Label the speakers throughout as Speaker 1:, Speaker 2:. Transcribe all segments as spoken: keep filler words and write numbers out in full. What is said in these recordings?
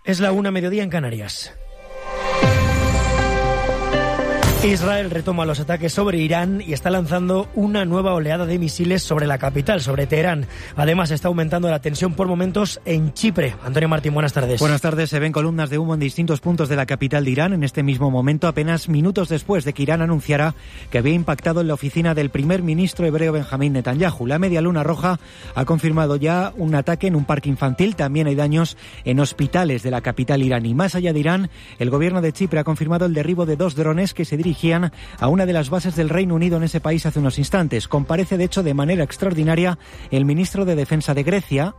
Speaker 1: Es la una, mediodía en Canarias. Israel retoma los ataques sobre Irán y está lanzando una nueva oleada de misiles sobre la capital, sobre Teherán. Además, está aumentando la tensión por momentos en Chipre. Antonio Martín, buenas tardes.
Speaker 2: Buenas tardes. Se ven columnas de humo en distintos puntos de la capital de Irán en este mismo momento, apenas minutos después de que Irán anunciara que había impactado en la oficina del primer ministro hebreo Benjamín Netanyahu. La Media Luna Roja ha confirmado ya un ataque en un parque infantil. También hay daños en hospitales de la capital iraní. Más allá de Irán, el gobierno de Chipre ha confirmado el derribo de dos drones que se dirigían a una de las bases del Reino Unido en ese país hace unos instantes. Comparece, de hecho, de manera extraordinaria el ministro de Defensa de Grecia.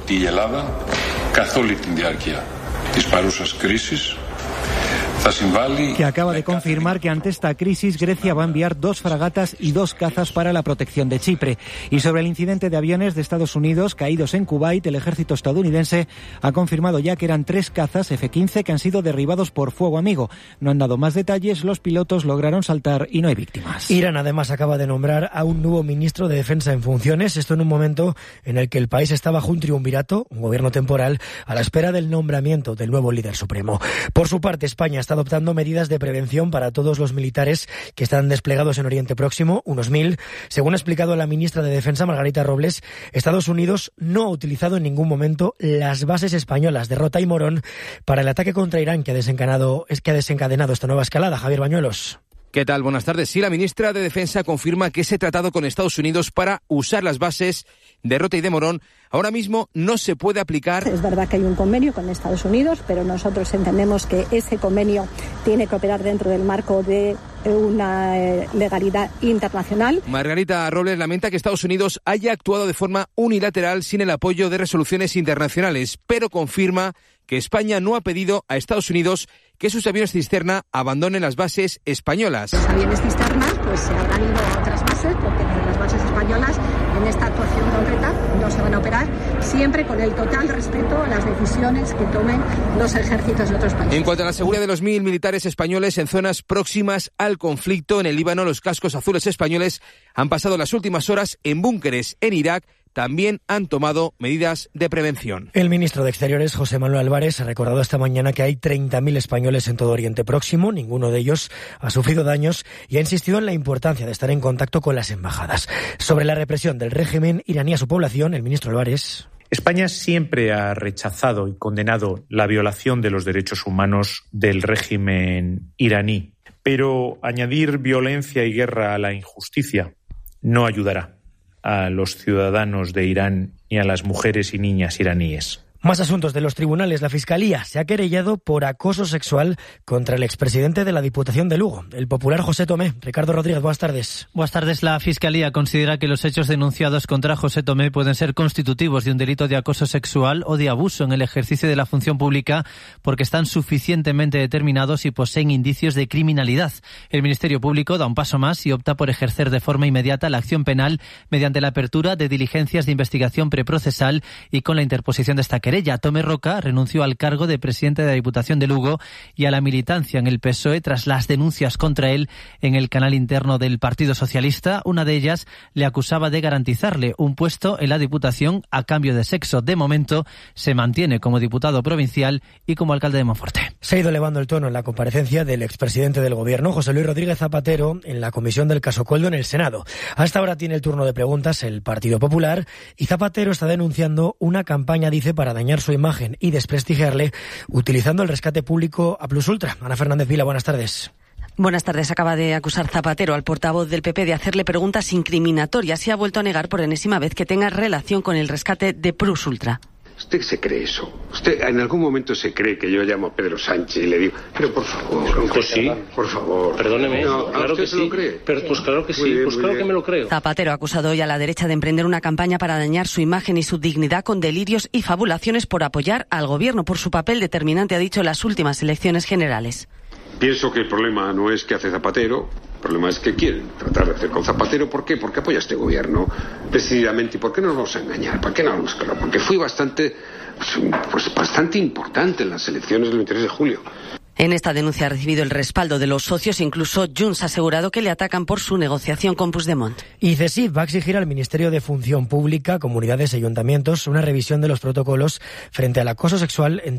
Speaker 2: Que acaba de confirmar que ante esta crisis Grecia va a enviar dos fragatas y dos cazas para la protección de Chipre. Y sobre el incidente de aviones de Estados Unidos caídos en Kuwait, el ejército estadounidense ha confirmado ya que eran tres cazas efe quince que han sido derribados por fuego amigo. No han dado más detalles, los pilotos lograron saltar y no hay víctimas.
Speaker 1: Irán además acaba de nombrar a un nuevo ministro de Defensa en funciones, esto en un momento en el que el país está bajo un triunvirato, un gobierno temporal, a la espera del nombramiento del nuevo líder supremo. Por su parte, España está adoptando medidas de prevención para todos los militares que están desplegados en Oriente Próximo, unos mil. Según ha explicado la ministra de Defensa, Margarita Robles, Estados Unidos no ha utilizado en ningún momento las bases españolas de Rota y Morón para el ataque contra Irán que ha desencadenado, que ha desencadenado esta nueva escalada. Javier Bañuelos.
Speaker 3: ¿Qué tal? Buenas tardes. Sí, la ministra de Defensa confirma que ese tratado con Estados Unidos para usar las bases de Rota y de Morón ahora mismo no se puede aplicar.
Speaker 4: Es verdad que hay un convenio con Estados Unidos, pero nosotros entendemos que ese convenio tiene que operar dentro del marco de una legalidad internacional.
Speaker 3: Margarita Robles lamenta que Estados Unidos haya actuado de forma unilateral sin el apoyo de resoluciones internacionales, pero confirma que España no ha pedido a Estados Unidos que sus aviones cisterna abandonen las bases españolas.
Speaker 4: Los aviones cisterna pues se habrán ido a otras bases porque las bases españolas en esta actuación concreta no se van a operar, siempre con el total respeto a las decisiones que tomen los ejércitos de otros países.
Speaker 3: En cuanto a la seguridad de los mil militares españoles en zonas próximas al conflicto en el Líbano, los cascos azules españoles han pasado las últimas horas en búnkeres en Irak. También han tomado medidas de prevención.
Speaker 1: El ministro de Exteriores, José Manuel Álvarez, ha recordado esta mañana que hay treinta mil españoles en todo Oriente Próximo. Ninguno de ellos ha sufrido daños y ha insistido en la importancia de estar en contacto con las embajadas. Sobre la represión del régimen iraní a su población, el ministro Álvarez.
Speaker 5: España siempre ha rechazado y condenado la violación de los derechos humanos del régimen iraní. Pero añadir violencia y guerra a la injusticia no ayudará a los ciudadanos de Irán ni a las mujeres y niñas iraníes.
Speaker 1: Más asuntos de los tribunales. La Fiscalía se ha querellado por acoso sexual contra el expresidente de la Diputación de Lugo, el popular José Tomé. Ricardo Rodríguez, buenas tardes.
Speaker 6: Buenas tardes. La Fiscalía considera que los hechos denunciados contra José Tomé pueden ser constitutivos de un delito de acoso sexual o de abuso en el ejercicio de la función pública porque están suficientemente determinados y poseen indicios de criminalidad. El Ministerio Público da un paso más y opta por ejercer de forma inmediata la acción penal mediante la apertura de diligencias de investigación preprocesal y con la interposición de esta querella. Tomé Roca renunció al cargo de presidente de la Diputación de Lugo y a la militancia en el P S O E tras las denuncias contra él en el canal interno del Partido Socialista. Una de ellas le acusaba de garantizarle un puesto en la Diputación a cambio de sexo. De momento se mantiene como diputado provincial y como alcalde de Monforte.
Speaker 1: Se ha ido elevando el tono en la comparecencia del expresidente del Gobierno, José Luis Rodríguez Zapatero, en la comisión del caso Coldo en el Senado. Hasta ahora tiene el turno de preguntas el Partido Popular y Zapatero está denunciando una campaña, dice, para dañar su imagen y desprestigiarle utilizando el rescate público a Plus Ultra. Ana Fernández Vila, buenas tardes.
Speaker 7: Buenas tardes. Acaba de acusar Zapatero al portavoz del P P de hacerle preguntas incriminatorias y ha vuelto a negar por enésima vez que tenga relación con el rescate de Plus Ultra.
Speaker 8: ¿Usted se cree eso? ¿Usted en algún momento se cree que yo llamo a Pedro Sánchez y le digo, pero por favor,
Speaker 9: pues sí,
Speaker 8: por favor?
Speaker 9: Perdóneme,
Speaker 8: no,
Speaker 9: claro
Speaker 8: usted
Speaker 9: que
Speaker 8: se
Speaker 9: sí.
Speaker 8: lo cree?
Speaker 9: Pero pues claro que sí,
Speaker 8: Muy bien,
Speaker 9: pues
Speaker 8: muy
Speaker 9: claro
Speaker 8: bien.
Speaker 9: que me lo creo.
Speaker 7: Zapatero ha acusado hoy a la derecha de emprender una campaña para dañar su imagen y su dignidad con delirios y fabulaciones por apoyar al gobierno por su papel determinante, ha dicho, en las últimas elecciones generales.
Speaker 8: Pienso que el problema no es qué hace Zapatero, el problema es qué quieren tratar de hacer con Zapatero. ¿Por qué? Porque apoya a este gobierno decididamente. ¿Y por qué nos vamos a engañar? ¿Para qué no vamos a buscarlo? Porque fui bastante, pues, pues bastante importante en las elecciones del veintitrés de julio.
Speaker 7: En esta denuncia ha recibido el respaldo de los socios, incluso Junts ha asegurado que le atacan por su negociación con Puigdemont.
Speaker 1: Y CESIF va a exigir al Ministerio de Función Pública, comunidades y ayuntamientos una revisión de los protocolos frente al acoso sexual en